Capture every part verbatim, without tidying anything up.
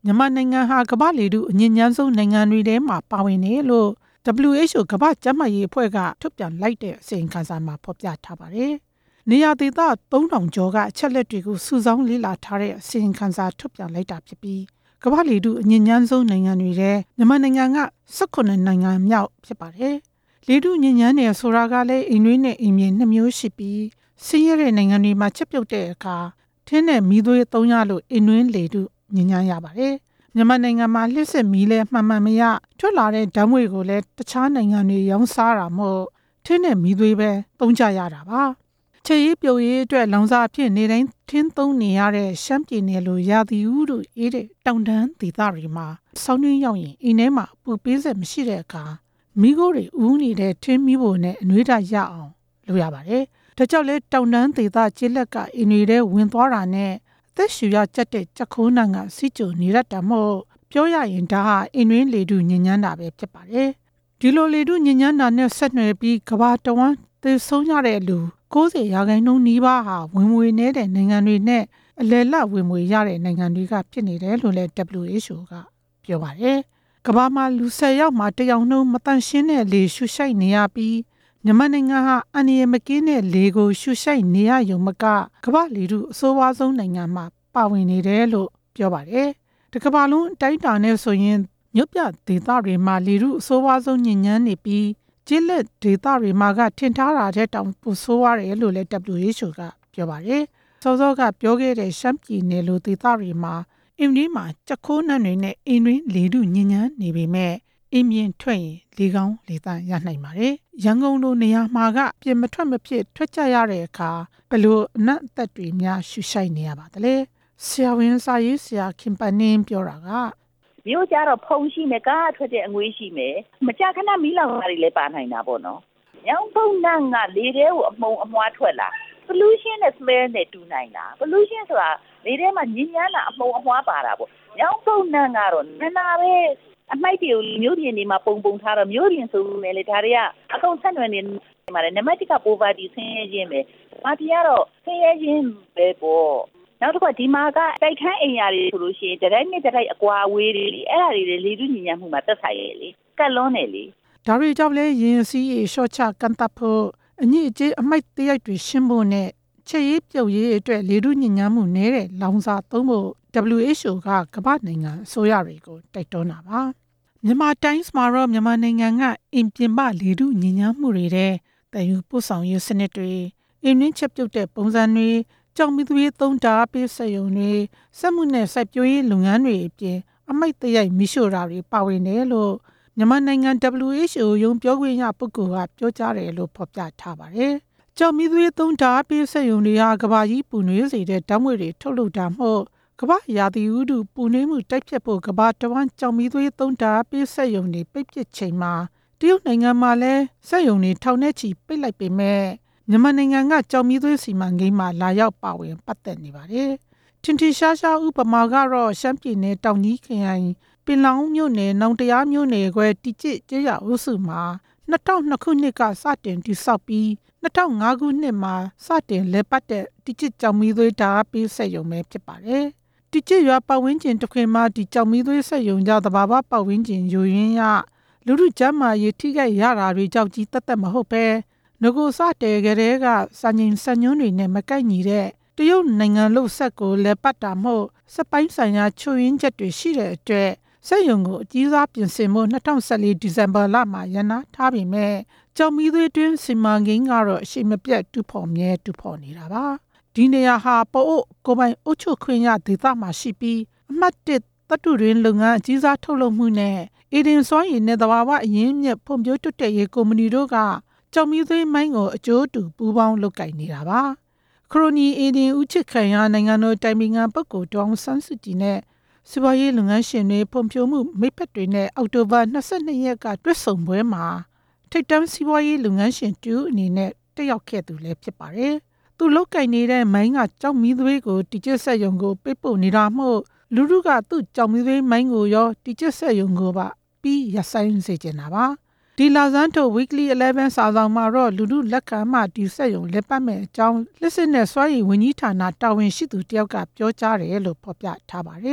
မြန်မာနိုင်ငံဟာကမ္ဘာလေထုအညစ်ညမ်းဆုံးနိုင်ငံတွေထဲမှာပါဝင်တယ်လို့ ဒဗ္ဗလ်ယူ အေချ် အို ကမ္ဘာ့ကျန်းမာရေးအဖွဲ့ကထုတ်ပြန်လိုက်တဲ့အစီရင်ခံစာမှာဖော်ပြထားပါတယ်။နေရာဒေသသုံးထောင်ကျော်ကအချက်လက်တွေကိုစုဆောင်းလေ့လာထားတဲ့အစီရင်ခံစာထုတ်ပြန်လိုက်တာဖြစ်ပြီးကမ္ဘာလေထုအညစ်ညမ်းဆုံးနိုင်ငံတွေထဲမြန်မာနိုင်ငံက၁၈နိုင်ငံမြောက်ဖြစ်ပါတယ်။လေထုညစ်ညမ်းတယ်ဆိုတာကလည်းအိမ်တွင်းနဲ့အိမ်မြေနှစ်မျိုးရှိပြီးဆင်းရဲတဲ့နိုင်ငံတွေမှာချက်ပြုတ်တဲ့အခါထင်းနဲ့မီးသွေးသုံးရလို့အိမ်တွင်းလေထုညစ်ညမ်းရပါတယ်။မြန်မာနိုင်ငံမှာလျှပ်စစ်မီးလဲမှန်မှန်မရထွက်လာတဲ့ဓာတ်ငွေ့ကိုလည်းတခြားနိုင်ငံတွေရောင်းစားတာမို့ထင်းနဲ့မီးသွေးပဲသုံးကြရတာပါ။ချေရေးပြုတ်ရေးအတွက်လောင်စာအဖြစ်နေတိုင်းထင်းသုံးနေရတဲ့ရှမ်းပြည်နယ်လိုရာသီဥတုအေးတဲ့တောင်တန်းဒေသတွေမှာဆောင်းတွင်းရောက်ရင်အိမ်ထဲမှာပူပေးစက်မရှိတဲ့အခါမီးခိုးတွေဦးနေတဲ့ထင်းမီးဖိုနဲ့အနှွေးဓာတ်ရအောင်လုပ်ရပါတယ်။ဒါကြောင့်လဲတောင်တန်းဒေသကျေးလက်ကအိမ်တွေထဲဝင်သွားတာနဲ့အသက်ရှူရကျက်တဲ့ချက်ခိုးနှံကစီးကျုံနေရတာမို့ပြောရရင်ဒါဟာအိမ်တွင်းလေထုညစ်ညမ်းတာပဲဖြစ်ပါတယ်။ဒီလိုလေထုညစ်ညမ်းတာနဲ့ဆက်နွယ်ပြီးကမ္ဘာတဝန်းသေဆုံးရတဲ့လူ၉၀ရာခိုင်နှုန်းနီးပါးဟာဝင်ငွေနည်းတဲ့နိုင်ငံတွေနဲ့အလယ်လတ်ဝင်ငွေရတဲ့နိုင်ငံတွေကဖြစ်နေတယ်လို့လည်း ဒဗ္ဗလ်ယူ အေချ် အို ကပြောပါတယ်။ကမ္ဘာမှာလူ၁၀ယောက်မှာတစ်ယောက်နှုန်းမတန့်ရှင်းတဲ့လေရှုရှိုက်နေရပြီးမြန်မာနိုင်ငံဟာအန္တရာယ်မကင်းတဲ့လေကိုရှုရှိုက်နေရရုံမကကမ္ဘာလေထုအဆိုးဝါးဆုံးနိုင်ငံမှာပါဝင်နေတယ်လို့ပြောပါတယ်။ဒီကမ္ဘာလုံးအတိုင်းအတာနဲ့ဆိုရင်မြို့ပြဒေသတွေမှာလေထုအဆိုးဝါးဆုံးညစ်ညမ်းနေပြီးကျေးလက်ဒေသတွေမှာကထင်ထားတာတဲ့တောင်ပိုဆိုးရတယ်လို့လည်း ဒဗ္ဗလ်ယူ အေချ် အို ကပြောပါတယ်။စောစောကပြောခဲ့တဲ့ရှမ်းပြည်နယ်လိုဒေသတွေမှာအင်းဒီမှာချက်ခိုးနှံတွေနဲ့အင်းတွင်းလေထုညစ်ညမ်းနေပေမဲ့အင်းမြင်ထွက်ရင်လေကောင်းလေသန့်ရနိုင်ပါတယ်။ရန်ကုန်လိုနေရာမှာကပြင်မထွက်မဖြစ်ထွက်ကြရတဲ့အခါဘလို့အနံ့အသက်တွေများရှုရှိုက်နေရပါသလဲ။ဆရာဝန်စာရေးဆရာခင်ပန်းနှင်းပြောတာကမြို့ကြတော့ဖုံရှိမယ်ကားထွက်တဲ့အငွေးရှိမယ်မကြာခဏမီးလောင်တာတွေလည်းပါနိုင်တာပေါ့နော်။ညောင်ဖုံနှံကလေထဲကိုအမှုံအမွှားထွက်လာ pollution နဲ့ smell နဲ့တူနိုင်တာ pollution ဆိုတာလေထဲမှာညစ်ညမ်းတာအမှုံအမွှားပါတာပေါ့။ညောင်ဖုံနှံကတော့နနာပဲအမိုက်တွေကိုမျိုးပြင်တွေမှာပုံပုံထားတော့မျိုးပြင်ဆိုလို့လေဒါတွေကအကုန်ဆက်နွယ်နေမှာလေနံပါတ်တစ်က poverty ဆင်းရဲခြင်းပဲ။ဘာတရားတော့ဆင်းရဲခြင်းပဲပေါ့။နောက်တစ်ခါဒီမှာကတိုက်ခန်းအိမ်ယာတွေဆိုလို့ရှိရင်တတိုင်းနဲ့တတိုင်းအကွာအဝေးတွေအဲ့ဒါတွေလေထုညစ်ညမ်းမှုမှာသက်ဆိုင်ရလေကတ်လွန်းတယ်လေဒါတွေကြောင့်လဲရင်စီးရေရှော့ချကန်တပ်ဖို့အညစ်အကြေးအမိုက်တရိုက်တွေရှင်းဖို့နဲ့ချက်ရေးပြုတ်ရေးအတွက်လေထုညစ်ညမ်းမှုနည်းတဲ့လောင်စာသုံးဖို့ ဒဗ္ဗလ်ယူ အေချ် အို ကကမ္ဘာနိုင်ငံအစိုးရတွေကိုတိုက်တွန်းတာပါမြန်မာတိုင်းမှာတော့မြန်မာနိုင်ငံကအင်ပြင်ပလေထုညစ်ညမ်းမှုတွေတဲ့တည်ယူပို့ဆောင်ရေးစနစ်တွေအင်းနှင်းချက်ပြုတ်တဲ့ပုံစံတွေကြောင်မီသွေးသုံးဓာတ်ပေးစက်ရုံတွေစက်မှုနဲ့စိုက်ပျိုးရေးလုပ်ငန်းတွေအပြင်အမိုက်တရိုက်မီးရှို့တာတွေပါဝင်တယ်လို့မြန်မာနိုင်ငံ ဒဗ္ဗလ်ယူ အေချ် အို ရုံးပြောခွင့်ရပုဂ္ဂိုလ်ကပြောကြားတယ်လို့ဖော်ပြထားပါတယ်။ကြောင်မီသွေးသုံးဓာတ်ပေးစက်ရုံတွေဟာကမ္ဘာကြီးပူနွေးစေတဲ့ဓာတ်ငွေ့တွေထုတ်လုပ်တာမို့ကမ္ဘာရာသီဥတုပူနွေးမှုတိုက်ဖြတ်ဖို့ကမ္ဘာတဝန်းကြောင်မီသွေးသုံးဓာတ်ပေးစက်ရုံတွေပိတ်ပစ်ချိန်မှာတရုတ်နိုင်ငံမှာလည်းစက်ရုံတွေထောင်နဲ့ချီပိတ်လိုက်ပေမဲ့မြန်မာနိုင်ငံကကြောင်မီသွေးစီမံကိန်းမှာလာရောက်ပါဝင်ပတ်သက်နေပါတယ်။ထင်ထင်ရှားရှားဥပမာကတော့ရှမ်းပြည်နယ်တောင်ကြီးခရိုင်ပင်လောင်းမြို့နယ်နောင်တရားမြို့နယ်ခွဲတီကျစ်ကျေးရွာအုပ်စုမှာနှစ်ထောင်နှစ်ခုနှစ်ကစတင်တည်ဆောက်ပြီးနှစ်ထောင်ငါးခုနှစ်မှာစတင်လည်ပတ်တဲ့တီကျစ်ကြောင်မီသွေးဓာတ်ပေးစက်ရုံပဲဖြစ်ပါတယ်။တီကျစ်ရွာပတ်ဝန်းကျင်တစ်ခွင်မှာဒီကြောင်မီသွေးစက်ရုံကြောင့်သဘာဝပတ်ဝန်းကျင်ယိုယွင်းရလူထုကျန်းမာရေးထိခိုက်ရတာတွေကြောင့်ကြီးတက်တက်မဟုတ်ပဲငကိုစတဲ့ကလေးကစံချိန်စံညွှန်းတွေနဲ့မကိုက်ညီတဲ့တရုတ်နိုင်ငံလို့ဆက်ကိုလဲပတ်တာမို့စက်ပိုင်းဆိုင်ရာချို့ယွင်းချက်တွေရှိတဲ့အတွက်စက်ရုံကိုအကြီးစားပြင်ဆင်မှု၂၀၁၄ဒီဇင်ဘာလမှာရန်နာထားပေမဲ့ကြောင်မီသွေးတွင်းစီမံကိန်းကတော့အရှိမပြတ်တူဖော်မြဲတူဖော်နေတာပါဒီနေရာဟာပို့ကိုပိုင်အုပ်ချုပ်ခွင့်ရဒေသမှာရှိပြီးအမှတ်တစ်သတ္တုတွင်လုပ်ငန်းအကြီးစားထုတ်လုပ်မှုနဲ့အီဒင်စွမ်းရည်နဲ့သဘာဝအရင်းမြစ်ဖွံ့ဖြိုးတိုးတက်ရေးကုမ္ပဏီတို့ကကြောင်မီသွေးမိုင်းကိုအကျိုးတူပူးပေါင်းလုပ်ကိုင်နေတာပါခရိုနီအီဒင်ဦးချစ်ခိုင်ဟာနိုင်ငံတော်တိုင်ပင်ခံပုဂ္ဂိုလ်ဒေါအောင်ဆန်းစုကြည်နဲ့စီးပွားရေးလုပ်ငန်းရှင်တွေဖွံ့ဖြိုးမှုမိတ်ဖက်တွေနဲ့အောက်တိုဘာ၂၂ရက်ကတွေ့ဆုံပွဲမှာထိပ်တန်းစီးပွားရေးလုပ်ငန်းရှင်တူအနေနဲ့တက်ရောက်ခဲ့သူလည်းဖြစ်ပါတယ်။သူလုတ်ကင်နေတဲ့မိုင်းကကြောင်မီသွေးကိုတီကျစ်ဆက်ရုံကိုပိတ်ပို့နေတာမို့လူထုကသူ့ကြောင်မီသွေးမိုင်းကိုရောတီကျစ်ဆက်ရုံကိုပါပြီးရဆိုင်စေချင်တာပါ။ဒီလာဇန်တို weekly အလဲဗန်စာဆောင်မှာတော့လူထုလက်ခံမှဒီဆက်ရုံလက်ပတ်မဲ့အကြောင်းလက်စစ်နဲ့စွမ်းရည်ဝန်ကြီးဌာနတာဝန်ရှိသူတယောက်ကပြောကြားတယ်လို့ဖော်ပြထားပါတယ်။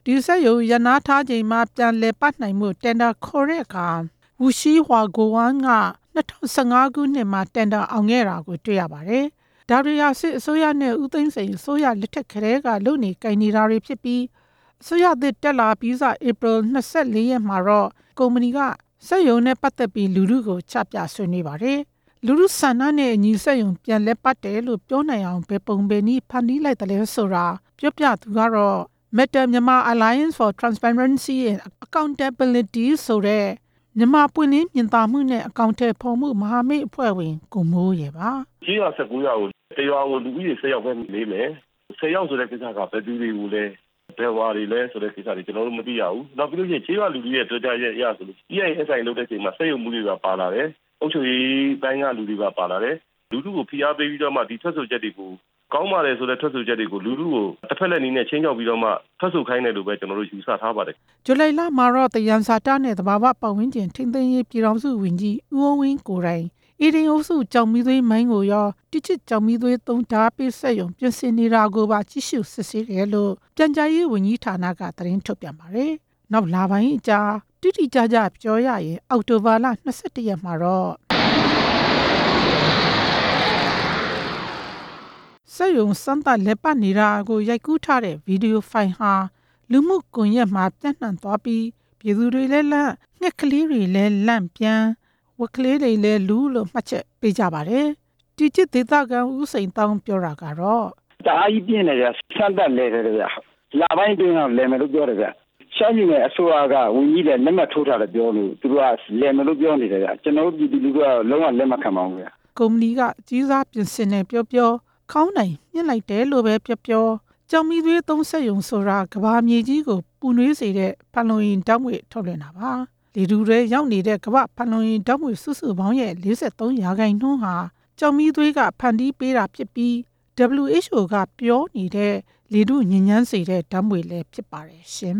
ဒီဆက်ရုံရနာထားချိန်မှာပြန်လည်ပတ်နိုင်မှုတန်တာခေါ်တဲ့အခါဝူရှိဟွာဂိုဝမ်က၂၀၁၅ခုနှစ်မှာတန်တာအောင်ခဲ့တာကိုတွေ့ရပါတယ်။ဒါတွေဟာစစ်အစိုးရနဲ့ဦးသိန်းစိန်အစိုးရလက်ထက်ကတည်းကလုပ်နေကိုင်နေတာတွေဖြစ်ပြီးအစိုးရသစ်တက်လာပြီးစဧပြီ၂၄ရက်မှာတော့ကုမ္ပဏီကစက်ရုံနဲ့ပတ်သက်ပြီးလူထုကိုချပြဆွေးနွေးပါတယ်။လူထုဆန္ဒနဲ့အညီစက်ရုံပြန်လဲပတ်တယ်လို့ပြောနိုင်အောင်ဘယ်ပုံဘယ်နည်းဖန်တီးလိုက်တယ်လဲဆိုတာပြောပြသူကတော့ Meta Myanmar Alliance for Transparency and Accountability ဆိုတဲ့မြန်မာပွင့်လင်းမြင်သာမှုနဲ့အကောင့်ထဲဖော်မှုမဟာမိတ်အဖွဲ့ဝင်ကိုမိုးရပါကျေးရွာ၁၉ရွာကိုတရွာကိုလူဦးရေ၁၀ယောက်ပဲနေမယ်၁၀ယောက်ဆိုတဲ့ကိစ္စကဘယ်သူတွေကိုလဲဘယ်ဝါတွေလဲဆိုတဲ့ကိစ္စတွေကျွန်တော်တို့မသိရဘူးနောက်ပြီးလို့ရှိရင်ကျေးရွာလူကြီးရဲ့တွေ့ကြရဲ့အရာဆိုလို့ E I S I လုပ်တဲ့အချိန်မှာစက်ရုံမှုတွေကပါလာတယ်အုပ်ချုပ်ရေးတိုင်းကလူတွေကပါလာတယ်လူထုကိုဖိအားပေးပြီးတော့မှဒီထွက်ဆိုချက်တွေကိုကောင်းပါတယ်ဆိုတဲ့ထွက်ဆိုချက်တွေကိုလူထုကိုတစ်ဖက်လက်နည်းနဲ့ချင်းချောက်ပြီးတော့မှထွက်ဆိုခိုင်းတယ်လို့ပဲကျွန်တော်တို့ယူဆထားပါတယ်ဇူလိုင်လမှာတော့တယန်စာတနဲ့သဘာဝပတ်ဝန်းကျင်ထိန်းသိမ်းရေးပြည်ထောင်စုဝန်ကြီးဦးဝင်းကိုတိုင်အီဒင်အုပ်စုကြောင်မီသွေးမိုင်းကိုရောတိကျကြောင်မီသွေးသုံးဓာတ်ပေးဆက်ရုံပြင်ဆင်နေတာကိုပါကြည့်ရှုစစ်ဆေးတယ်လို့ပြန်ကြားရေးဝန်ကြီးဌာနကသတင်းထုတ်ပြန်ပါတယ်။နောက်လာပိုင်းအကြာတိတိကျကျပြောရရင်အောက်တိုဘာလ၂၁ရက်မှာတော့စက်ရုံစမ်းသပ်လက်ပတ်နေတာကိုရိုက်ကူးထားတဲ့ဗီဒီယိုဖိုင်ဟာလူမှုကွန်ရက်မှာပြန့်နှံ့သွားပြီးပြည်သူတွေလည်းလန့်ငှက်ကလေးတွေလည်းလန့်ပြန်ဝက်ကလေးတွေလည်းလူလို့မှတ်ချက်ပေးကြပါတယ်။တီချစ်ဒေသခံဦးစိန်တောင်းပြောတာကတော့တအားကြီးပြင်းနေကြစမ်းသပ်လဲတယ်ဗျာ။လာပိုင်းတွင်းကလဲမယ်လို့ပြောတယ်ဗျာ။ရှမ်းပြည်နယ်အစိုးရကဝန်ကြီးလည်းလက်မှတ်ထိုးထားတယ်ပြောလို့သူတို့ကလဲမယ်လို့ပြောနေတယ်ဗျာ။ကျွန်တော်တို့ပြည်သူတွေကလုံးဝလက်မခံပါဘူးဗျာ။ကုမ္ပဏီကကြီးစားပြင်ဆင်နေပြောပြောခေါင်းနိုင်မြင့်လိုက်တယ်လို့ပဲပြောပြောကြောင်မီသွေးသုံးဆက်ယုံဆိုတာကဘာမြေကြီးကိုပူနွေးစေတဲ့ဖန်လုံရင်ဓာတ်ငွေ့ထုတ်လွှင့်တာပါလေတူတွေရောက်နေတဲ့ကမ္ဘာဖန်လုံရင်ဓာတ်ငွေ့စုစုပေါင်းရဲ့၄၃ရာခိုင်နှုန်းဟာကြောင်မီသွေးကဖန်တီးပေးတာဖြစ်ပြီး W H O ကပြောနေတဲ့လေထုညဉ့်ညမ်းစေတဲ့ဓာတ်ငွေ့လည်းဖြစ်ပါတယ်ရှင်